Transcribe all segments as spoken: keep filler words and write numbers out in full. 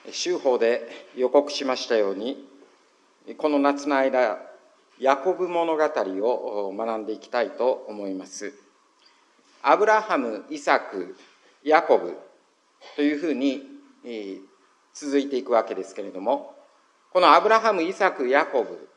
週報で予告しましたように、この夏の間、ヤコブ物語を学んでいきたいと思います。アブラハム、イサク、ヤコブというふうに続いていくわけですけれども、このアブラハム、イサク、ヤコブ、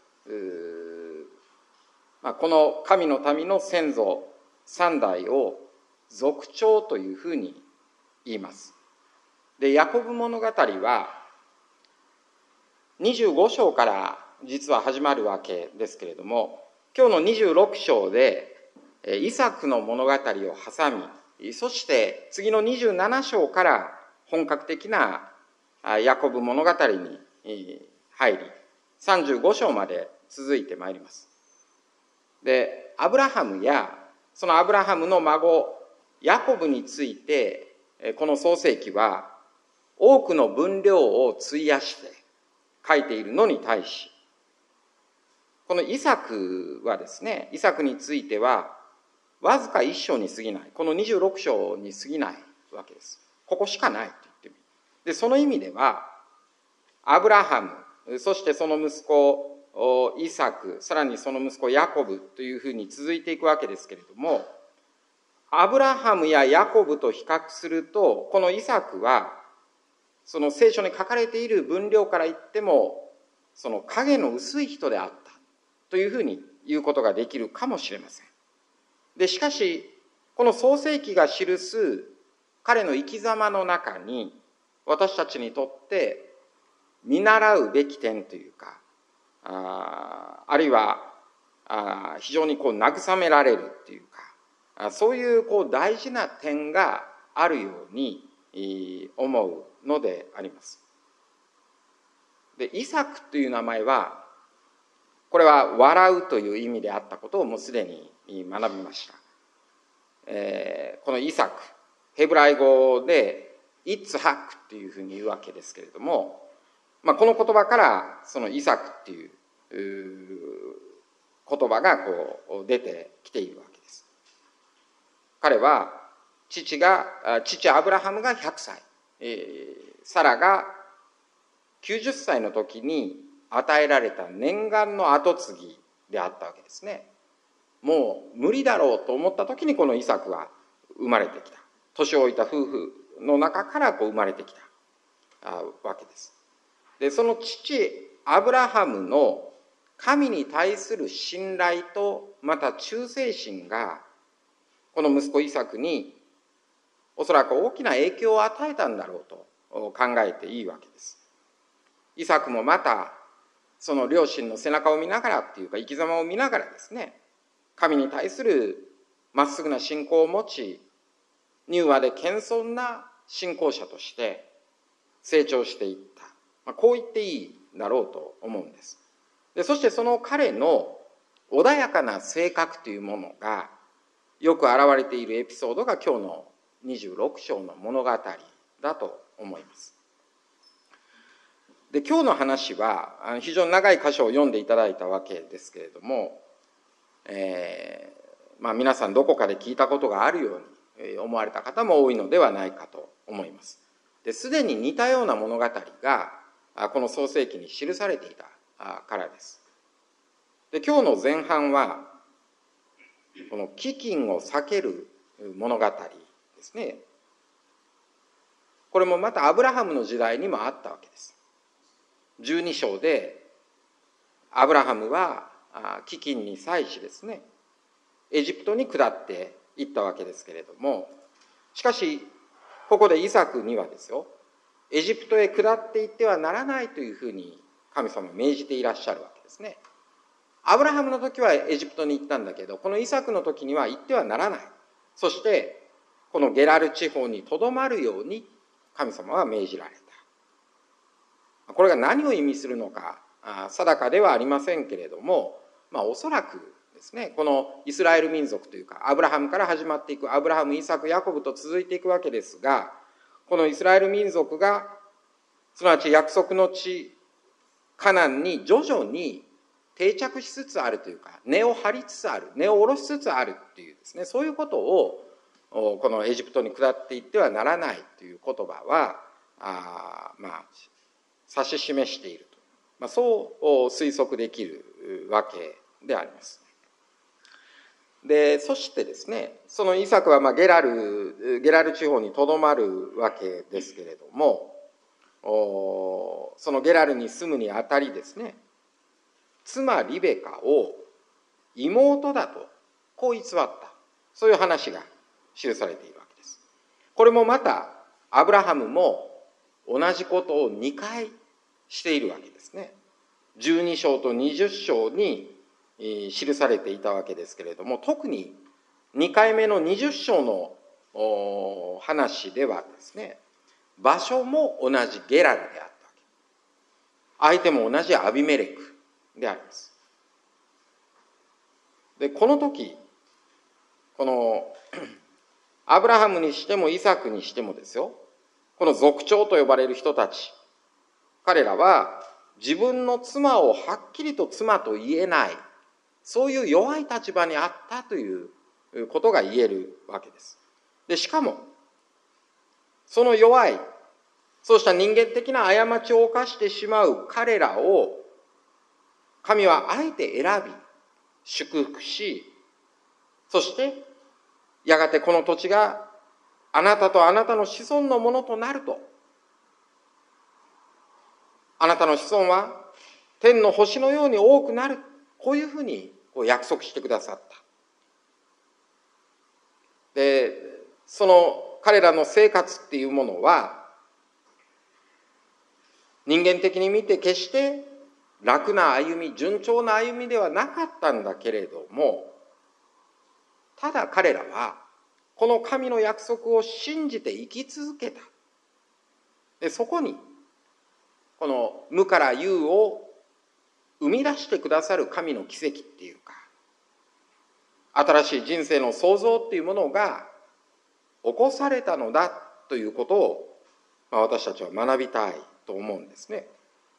この神の民の先祖三代を族長というふうに言います。で、ヤコブ物語はにじゅうご章から実は始まるわけですけれども、今日のにじゅうろく章でイサクの物語を挟み、そして次のにじゅうなな章から本格的なヤコブ物語に入り、さんじゅうご章まで続いてまいります。で、アブラハムやそのアブラハムの孫ヤコブについて、この創世記は多くの分量を費やして書いているのに対し、このイサクはですね、イサクについてはわずか一章に過ぎない、このにじゅうろく章に過ぎないわけです。ここしかないと言ってみる。で、その意味ではアブラハム、そしてその息子イサク、さらにその息子ヤコブというふうに続いていくわけですけれども、アブラハムやヤコブと比較すると、このイサクはその聖書に書かれている分量から言ってもその影の薄い人であったというふうに言うことができるかもしれません。でしかしこの創世記が記す彼の生き様の中に、私たちにとって見習うべき点というか、あ, あるいはあ非常にこう慰められるというか、そういうこう大事な点があるように思うのであります。で、イサクという名前は、これは笑うという意味であったことをもうすでに学びました。えー、このイサク、ヘブライ語でイッツハクというふうに言うわけですけれども、まあ、この言葉からそのイサクっていう言葉がこう出てきているわけです。彼は父が父アブラハムがひゃくさい、えー、サラがきゅうじゅっさいの時に与えられた念願の跡継ぎであったわけですね。もう無理だろうと思った時にこのイサクは生まれてきた。年老いた夫婦の中からこう生まれてきたわけです。で、その父アブラハムの神に対する信頼とまた忠誠心がこの息子イサクにおそらく大きな影響を与えたんだろうと考えていいわけです。イサクもまたその両親の背中を見ながらっていうか生き様を見ながらですね、神に対するまっすぐな信仰を持ち、柔和で謙遜な信仰者として成長していった、まあ、こう言っていいだろうと思うんです。で、そしてその彼の穏やかな性格というものがよく表れているエピソードが今日のにじゅうろく章の物語だと思います。で、今日の話は非常に長い箇所を読んでいただいたわけですけれども、えーまあ、皆さんどこかで聞いたことがあるように思われた方も多いのではないかと思います。で、すでに似たような物語がこの創世記に記されていたからです。で、今日の前半はこの飢饉を避ける物語ですね。これもまたアブラハムの時代にもあったわけです。じゅうに章でアブラハムは飢饉に際しですね、エジプトに下っていったわけですけれども、しかしここでイサクにはですよ、エジプトへ下っていってはならないというふうに神様は命じていらっしゃるわけですね。アブラハムの時はエジプトに行ったんだけど、このイサクの時には行ってはならない。そしてこのゲラル地方にとどまるように神様は命じられた。これが何を意味するのか定かではありませんけれども、まあおそらくですね、このイスラエル民族というかアブラハムから始まっていくアブラハム、イサク、ヤコブと続いていくわけですが、このイスラエル民族がすなわち約束の地カナンに徐々に定着しつつあるというか、根を張りつつある、根を下ろしつつあるっていうですね、そういうことをこのエジプトに下っていってはならないという言葉はあまあ指し示していると、まあ、そう推測できるわけであります。でそしてですね、そのイサクはまあゲラルゲラル地方にとどまるわけですけれども、そのゲラルに住むにあたりですね、妻リベカを妹だとこう偽った、そういう話が記されているわけです。これもまたアブラハムも同じことをにかいしているわけですね。じゅうに章とにじゅっ章に記されていたわけですけれども、特ににかいめのにじゅっ章の話ではですね、場所も同じゲラルであったわけ。相手も同じアビメレクであります。でこの時、このアブラハムにしてもイサクにしてもですよ、この族長と呼ばれる人たち、彼らは自分の妻をはっきりと妻と言えない、そういう弱い立場にあったということが言えるわけです。でしかもその弱い、そうした人間的な過ちを犯してしまう彼らを神はあえて選び祝福し、そしてやがてこの土地があなたとあなたの子孫のものとなると、あなたの子孫は天の星のように多くなる、こういうふうにこう約束してくださった。でその彼らの生活っていうものは人間的に見て決して楽な歩み、順調な歩みではなかったんだけれども、ただ彼らはこの神の約束を信じて生き続けた。でそこにこの無から有を生み出してくださる神の奇跡っていうか、新しい人生の創造っていうものが起こされたのだということを、まあ、私たちは学びたいと思うんですね。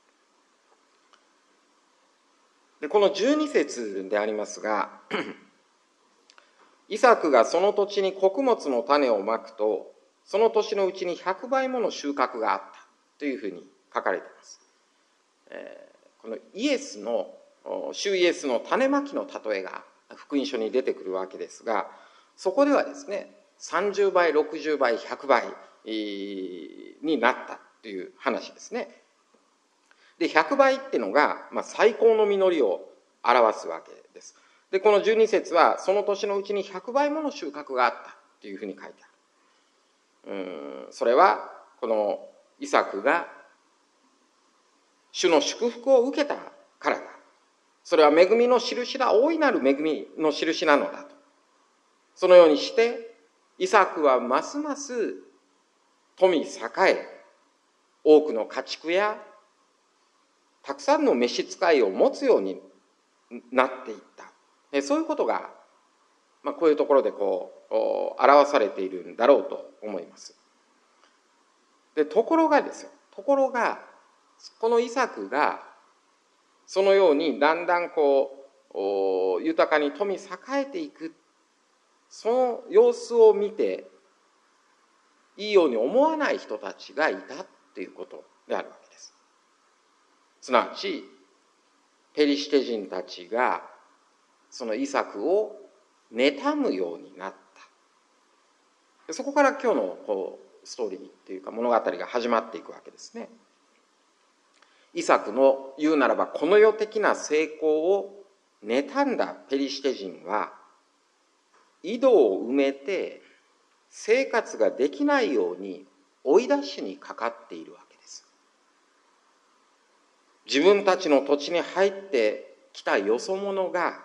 でこのじゅうに節でありますがイサクがその土地に穀物の種をまくと、その年のうちにひゃくばいもの収穫があったというふうに書かれています。えー、このイエスの主イエスの種まきの例えが福音書に出てくるわけですが、そこではですね、さんじゅうばい、ろくじゅうばい、ひゃくばいになったという話ですね。でひゃくばいっていうのが、まあ、最高の実りを表すわけです。でこのじゅうに節はその年のうちにひゃくばいもの収穫があったというふうに書いてある。うんそれはこのイサクが主の祝福を受けたからだ。それは恵みの印だ、大いなる恵みの印なのだと。そのようにしてイサクはますます富栄え、多くの家畜やたくさんの召使いを持つようになっていった。そういうことが、まあ、こういうところでこう表されているんだろうと思います。でところがですよ、ところがこのイサクがそのようにだんだんこう豊かに富栄えていく、その様子を見ていいように思わない人たちがいたっていうことであるわけです。すなわちペリシテ人たちがそのイサクを妬むようになった。そこから今日のこうストーリーっていうか物語が始まっていくわけですね。イサクの言うならばこの世的な成功を妬んだペリシテ人は井戸を埋めて生活ができないように追い出しにかかっているわけです。自分たちの土地に入ってきたよそ者が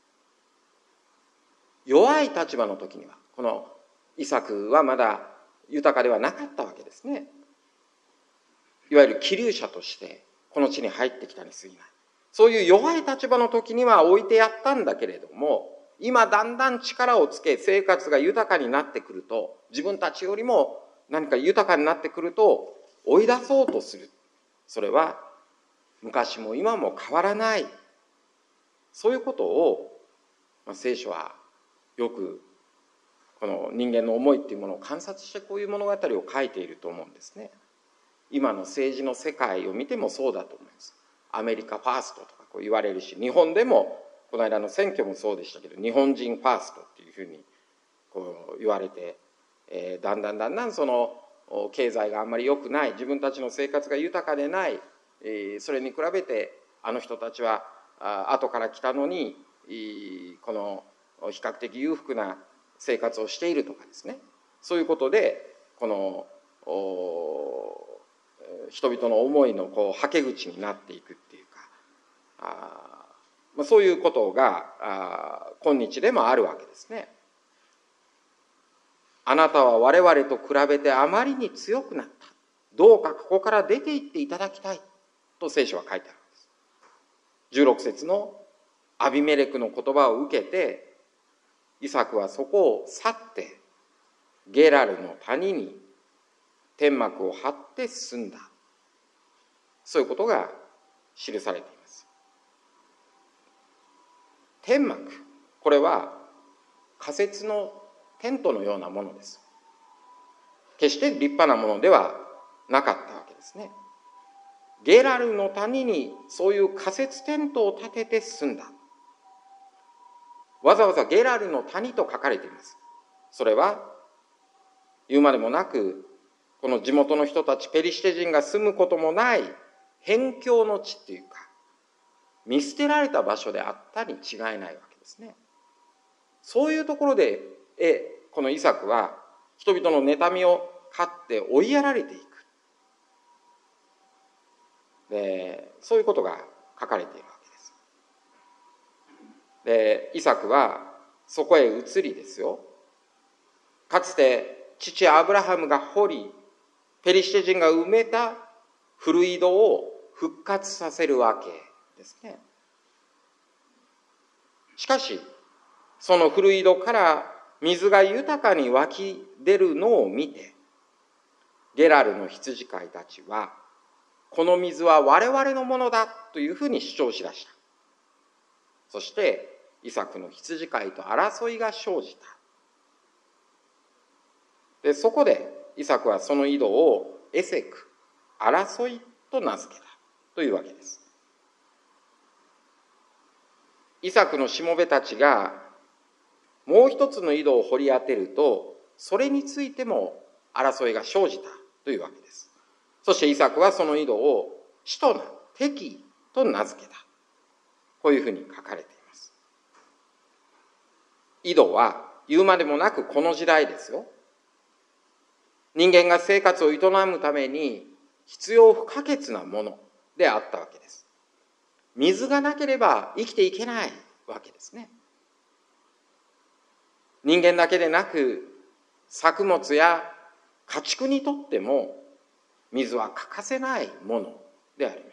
弱い立場の時には、このイサクはまだ豊かではなかったわけですね。いわゆる寄留者としてこの地に入ってきたに過ぎない。そういう弱い立場の時には置いてやったんだけれども、今だんだん力をつけ生活が豊かになってくると、自分たちよりも何か豊かになってくると追い出そうとする。それは昔も今も変わらない、そういうことを、まあ、聖書はよくこの人間の思いっていうものを観察してこういう物語を書いていると思うんですね。 今の政治の世界を見てもそうだと思います。アメリカファーストとかこう言われるし、日本でもこの間の選挙もそうでしたけど、日本人ファーストっていうふうにこう言われて、えー、だんだんだんだんその経済があんまり良くない、自分たちの生活が豊かでない、えー、それに比べてあの人たちはあ後から来たのにこの比較的裕福な生活をしているとかですね、そういうことでこの人々の思いのこうはけ口になっていくっていうか、あ、まあ、そういうことがあ今日でもあるわけですね。あなたは我々と比べてあまりに強くなった。どうかここから出て行っていただきたいと聖書は書いてあるんです。じゅうろく節のアビメレクの言葉を受けて、イサクはそこを去ってゲラルの谷に天幕を張って住んだ。そういうことが記されています。天幕、これは仮設のテントのようなものです。決して立派なものではなかったわけですね。ゲラルの谷にそういう仮設テントを建てて住んだ。わざわざゲラルの谷と書かれています。それは言うまでもなく、この地元の人たちペリシテ人が住むこともない辺境の地っていうか、見捨てられた場所であったに違いないわけですね。そういうところでえこのイサクは人々の妬みを買って追いやられていく。でそういうことが書かれているわけです。でイサクはそこへ移りですよ、かつて父アブラハムが掘りペリシテ人が埋めた古井戸を復活させるわけですね。しかしその古井戸から水が豊かに湧き出るのを見て、ゲラルの羊飼いたちはこの水は我々のものだというふうに主張しだした。そしてイサクの羊飼いと争いが生じた。でそこでイサクはその井戸をエセク、争いと名付けたというわけです。イサクのしもべたちがもう一つの井戸を掘り当てると、それについても争いが生じたというわけです。そしてイサクはその井戸をシトナ、敵と名付けた。こういうふうに書かれています。井戸は言うまでもなくこの時代ですよ、人間が生活を営むために必要不可欠なものであったわけです。水がなければ生きていけないわけですね。人間だけでなく作物や家畜にとっても水は欠かせないものであります。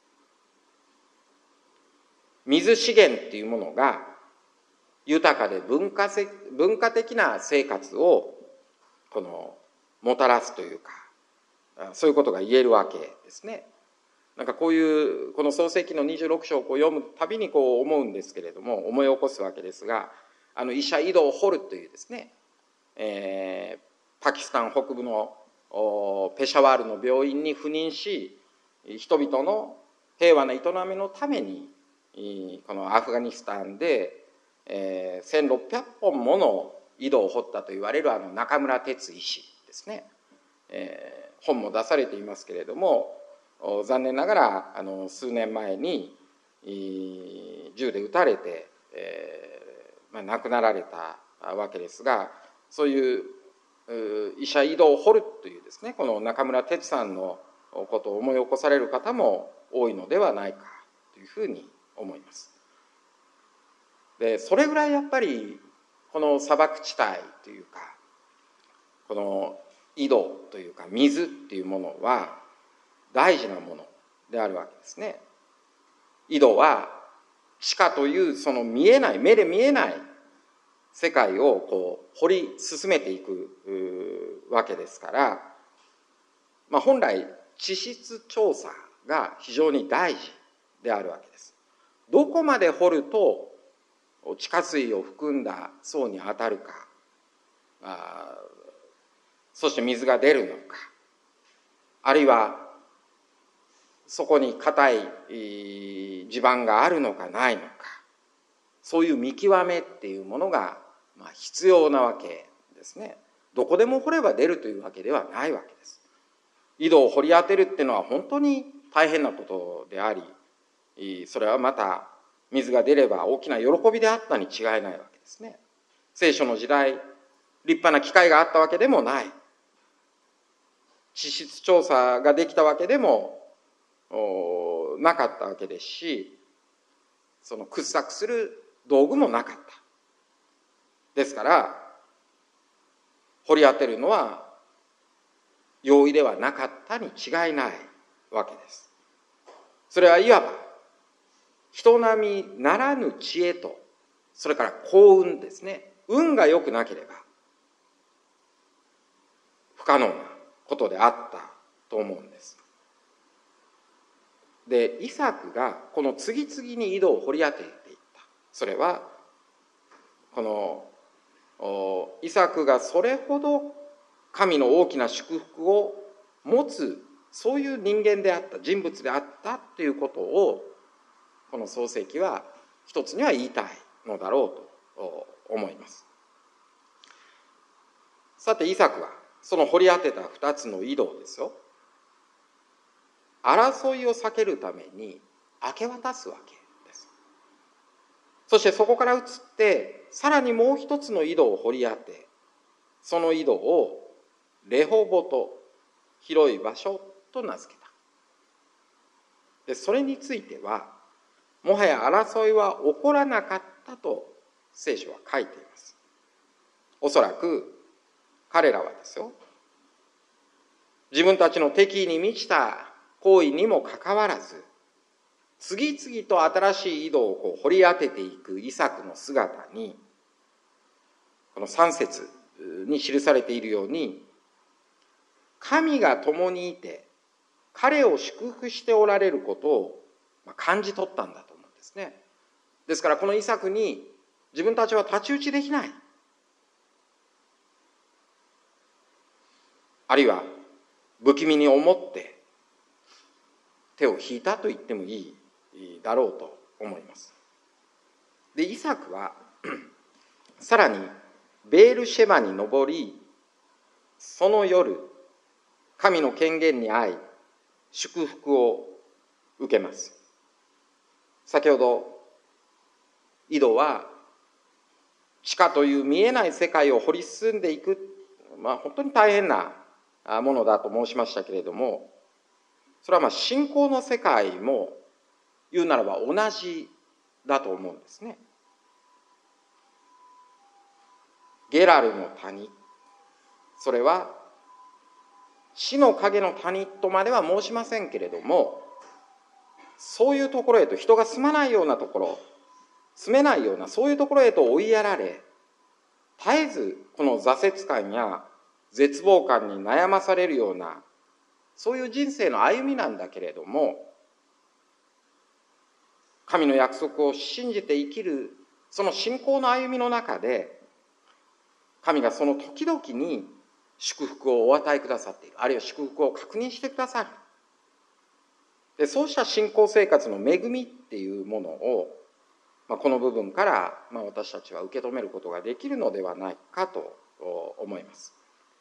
水資源っていうものが豊かで文化せ文化的な生活をこのもたらすというか、そういうことが言えるわけですね。なんかこういうこの創世記のにじゅうろく章をこう読むたびにこう思うんですけれども、思い起こすわけですが、あのイシャ井戸を掘るというですね、えー、パキスタン北部のペシャワールの病院に赴任し、人々の平和な営みのためにこのアフガニスタンで、えー、せんろっぴゃっぽんもの井戸を掘ったと言われるあの中村哲医師ですね、えー、本も出されていますけれども、残念ながらあの数年前に銃で撃たれて、えーまあ、亡くなられたわけですが、そういう医者井戸を掘るというですね、この中村哲さんのことを思い起こされる方も多いのではないかというふうに思います。でそれぐらいやっぱりこの砂漠地帯というか、この井戸というか水っていうものは大事なものであるわけですね。井戸は地下というその見えない、目で見えない世界をこう掘り進めていくわけですから、まあ、本来地質調査が非常に大事であるわけです。どこまで掘ると地下水を含んだ層に当たるか、あそして水が出るのか、 あるいはそこに固い地盤があるのかないのか、そういう見極めっていうものがまあ必要なわけですね。どこでも掘れば出るというわけではないわけです。井戸を掘り当てるっていうのは本当に大変なことであり、それはまた水が出れば大きな喜びであったに違いないわけですね。聖書の時代、立派な機械があったわけでもない。地質調査ができたわけでもなかったわけですし、その掘削する道具もなかった。ですから掘り当てるのは容易ではなかったに違いないわけです。それはいわば人並みならぬ知恵と、それから幸運ですね。運が良くなければ不可能なことであったと思うんです。で、イサクがこの次々に井戸を掘り当てていった。それはこのイサクがそれほど神の大きな祝福を持つ、そういう人間であった、人物であったということを、この創世記は一つには言いたいのだろうと思います。さてイサクはその掘り当てた二つの井戸をですよ、争いを避けるために明け渡すわけです。そしてそこから移ってさらにもう一つの井戸を掘り当て、その井戸をレホボト、広い場所と名付けた。でそれについてはもはや争いは起こらなかったと聖書は書いています。おそらく彼らはですよ、自分たちの敵意に満ちた行為にもかかわらず、次々と新しい井戸をこう掘り当てていくイサクの姿に、このさん節に記されているように、神が共にいて彼を祝福しておられることを感じ取ったんだと思うんですね。ですからこのイサクに自分たちは太刀打ちできない、あるいは不気味に思って手を引いたと言ってもいいだろうと思います。でイサクはさらにベールシェバに登り、その夜神の権限に合い祝福を受けます。先ほど井戸は地下という見えない世界を掘り進んでいく、まあ、本当に大変なものだと申しましたけれども、それはまあ信仰の世界も言うならば同じだと思うんですね。ゲラルの谷、それは死の影の谷とまでは申しませんけれども、そういうところへと、人が住まないようなところ、住めないようなそういうところへと追いやられ、絶えずこの挫折感や絶望感に悩まされるような、そういう人生の歩みなんだけれども、神の約束を信じて生きるその信仰の歩みの中で、神がその時々に祝福をお与えくださっている、あるいは祝福を確認してくださる。でそうした信仰生活の恵みっていうものを、まあ、この部分から、まあ、私たちは受け止めることができるのではないかと思います。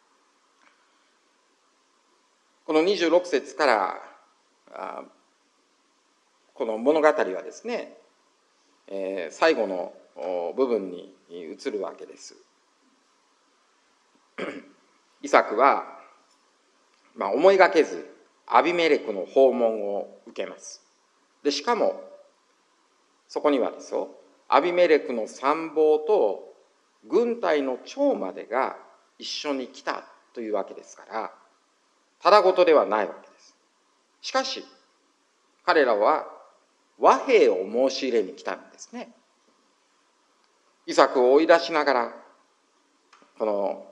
このにじゅうろく節からあこの物語はですね、えー、最後の部分に移るわけです。イサクは、まあ、思いがけずアビメレクの訪問を受けます。でしかもそこにはですよ、アビメレクの参謀と軍隊の長までが一緒に来たというわけですから、ただごとではないわけです。しかし彼らは和平を申し入れに来たんですね。イサクを追い出しながら、この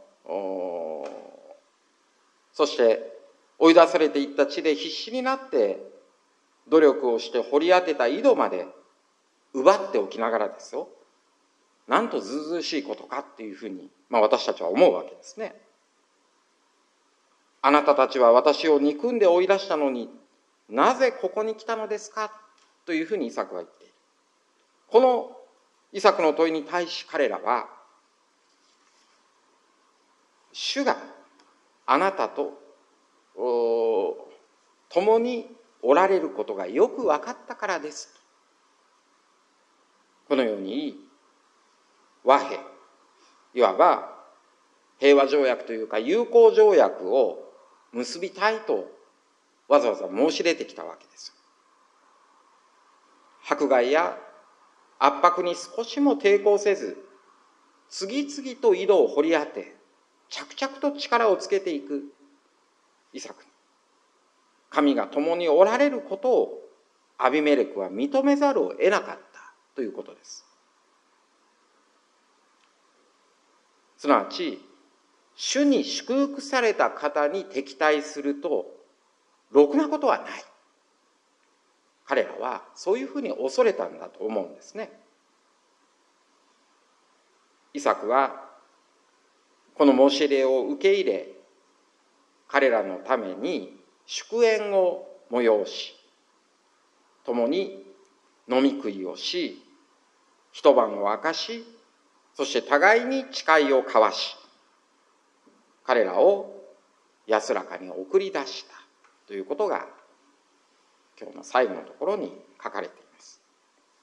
そして追い出されていった地で必死になって努力をして掘り当てた井戸まで奪っておきながらですよ、なんとずうずうしいことかっていうふうに、まあ、私たちは思うわけですね。 あなたたちは私を憎んで追い出したのに、なぜここに来たのですかというふうにイサクは言っている。このイサクの問いに対し彼らは、主があなたと共におられることがよく分かったからですと、このように和平、いわば平和条約というか友好条約を結びたいとわざわざ申し出てきたわけです。迫害や圧迫に少しも抵抗せず、次々と井戸を掘り当て、着々と力をつけていくイサクに、神が共におられることをアビメレクは認めざるを得なかったということです。すなわち、主に祝福された方に敵対するとろくなことはない。彼らはそういうふうに恐れたんだと思うんですね。イサクはこの申し入れを受け入れ、彼らのために祝宴を催し、共に飲み食いをし、一晩を明かし、そして互いに誓いを交わし、彼らを安らかに送り出したということが今日の最後のところに書かれています。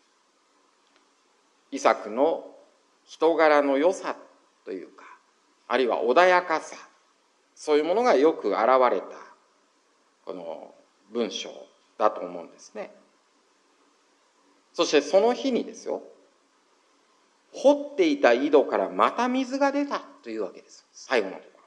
イサクの人柄の良さというか、あるいは穏やかさ、そういうものがよく現れたこの文章だと思うんですね。そしてその日にですよ、掘っていた井戸からまた水が出たというわけです。最後のところ。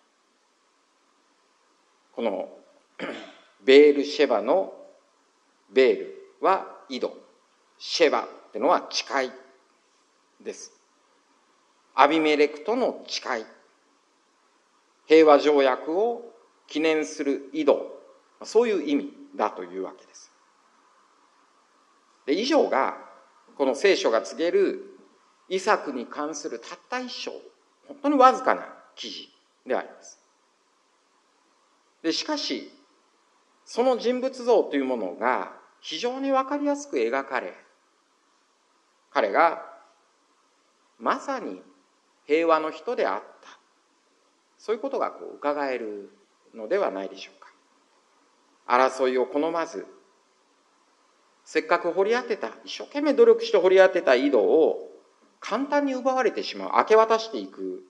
このベールシェバのベールは井戸、シェバっていうのは誓いです。アビメレクとの誓い、平和条約を記念する井戸、そういう意味だというわけです。で、以上がこの聖書が告げるイサクに関するたった一章、本当にわずかな記事であります。で、しかしその人物像というものが非常に分かりやすく描かれ、彼がまさに平和の人であった、そういうことがこう伺えるのではないでしょうか。争いを好まず、せっかく掘り当てた、一生懸命努力して掘り当てた井戸を簡単に奪われてしまう、明け渡していく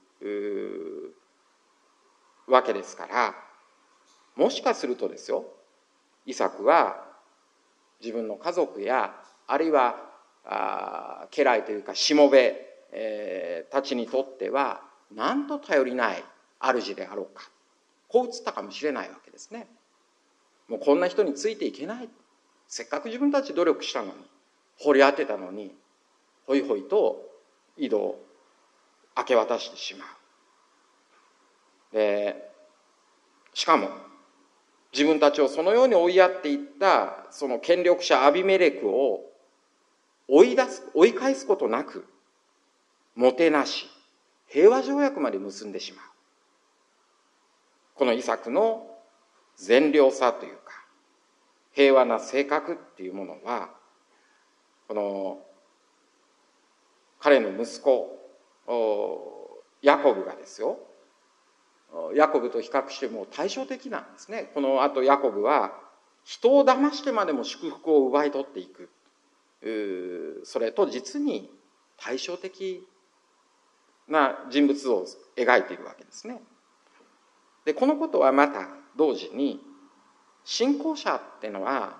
わけですから、もしかするとですよ、イサクは自分の家族や、あるいはあ家来というかしもべ、えー、たちにとってはなんと頼りない主であろうか、こう映ったかもしれないわけですね。もうこんな人についていけない、せっかく自分たち努力したのに、掘り当てたのに、ほいほいと井戸を明け渡してしまう。で、しかも自分たちをそのように追いやっていったその権力者アビメレクを追い出す、追い返すことなく、もてなし、平和条約まで結んでしまう。このイサクの善良さというか、平和な性格っていうものは、この彼の息子ヤコブがですよ、ヤコブと比較しても対照的なんですね。この後ヤコブは人を騙してまでも祝福を奪い取っていく、それと実に対照的な人物像を描いているわけですね。で、このことはまた同時に、信仰者っていうのは、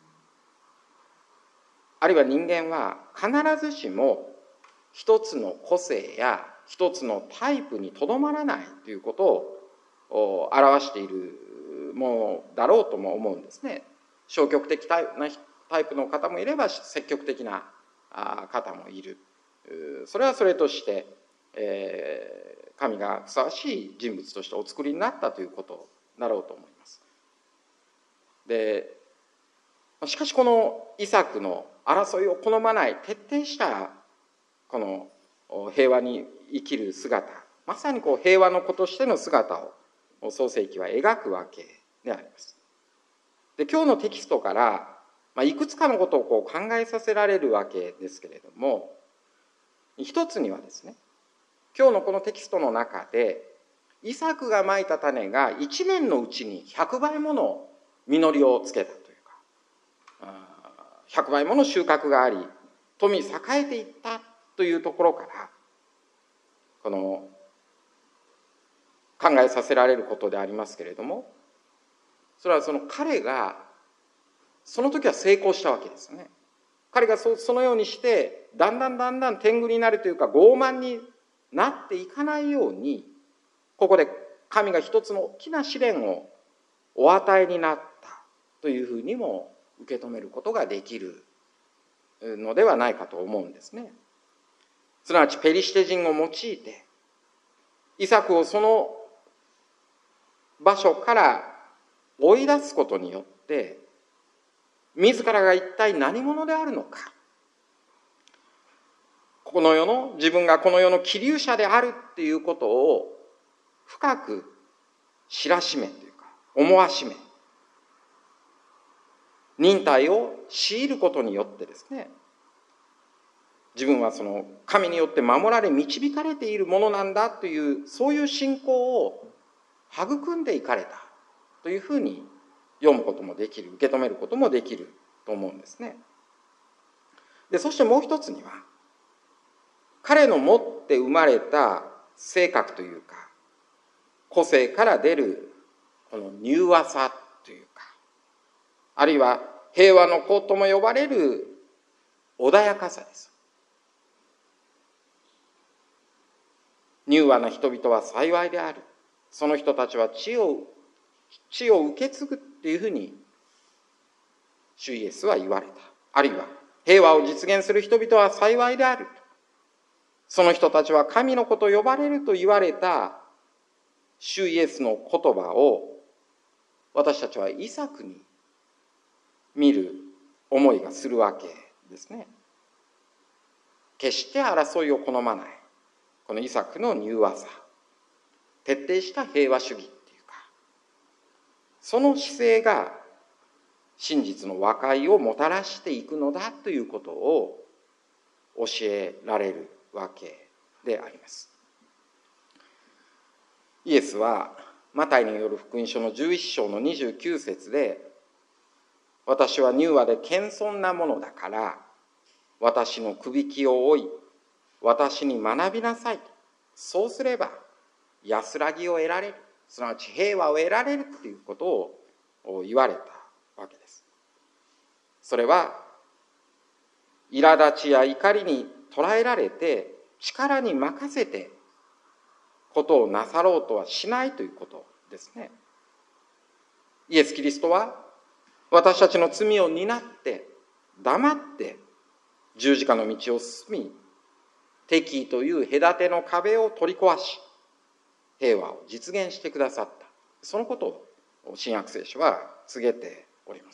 あるいは人間は必ずしも一つの個性や一つのタイプにとどまらないということを表しているものだろうとも思うんですね。消極的なタイプの方もいれば積極的な方もいる。それはそれとして、えー、神がふさわしい人物としてお作りになったということだろうと思います。で、しかしこのイサクの争いを好まない徹底したこの平和に生きる姿、まさにこう平和の子としての姿を創世記は描くわけであります。で、今日のテキストから、まあ、いくつかのことをこう考えさせられるわけですけれども、一つにはですね、今日のこのテキストの中でイサクがまいた種が一年のうちにひゃくばいもの実りをつけたというか、ひゃくばいもの収穫があり、富栄えていったというところからこの考えさせられることでありますけれども、それはその彼がその時は成功したわけですよね。彼が そ, そのようにしてだんだんだんだん天狗になるというか傲慢になっていかないように、ここで神が一つの大きな試練をお与えになったというふうにも受け止めることができるのではないかと思うんですね。すなわちペリシテ人を用いてイサクをその場所から追い出すことによって自らが一体何者であるのか、この世の自分がこの世の起立者であるっていうことを深く知らしめというか思わしめ、忍耐を強いることによってですね、自分はその神によって守られ導かれているものなんだというそういう信仰を育んでいかれたというふうに読むこともできる、受け止めることもできると思うんですね。で、そしてもう一つには彼の持って生まれた性格というか個性から出るこの柔和さというか、あるいは平和の子とも呼ばれる穏やかさです。柔和な人々は幸いである。その人たちは地を、地を受け継ぐっていうふうに主イエスは言われた。あるいは平和を実現する人々は幸いである。その人たちは神の子と呼ばれると言われた主イエスの言葉を私たちはイサクに見る思いがするわけですね。決して争いを好まない。このイサクの柔和さ、徹底した平和主義っていうか、その姿勢が真実の和解をもたらしていくのだということを教えられるわけであります。イエスはマタイによる福音書のじゅういっ章のにじゅうきゅう節で、私は柔和で謙遜なものだから私のくびきを追い私に学びなさいと、そうすれば安らぎを得られる、すなわち平和を得られるということを言われたわけです。それは苛立ちや怒りに捉えられて力に任せてことをなさろうとはしないということですね。イエス・キリストは私たちの罪を担って黙って十字架の道を進み、敵意という隔ての壁を取り壊し平和を実現してくださった、そのことを新約聖書は告げております。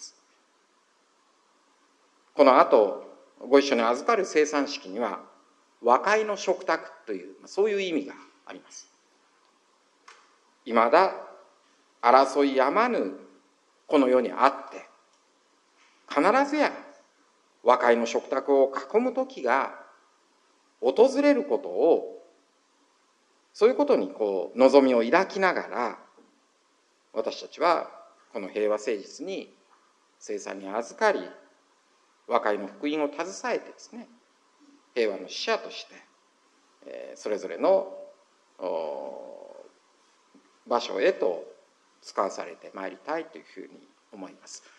この後ご一緒に預かる聖餐式には和解の食卓というそういう意味があります。いまだ争いやまぬこの世にあって必ずや和解の食卓を囲む時が訪れることを、そういうことにこう望みを抱きながら私たちはこの平和誠実に聖餐に預かり和解の福音を携えてですね、平和の使者としてそれぞれの場所へと使わされてまいりたいというふうに思います。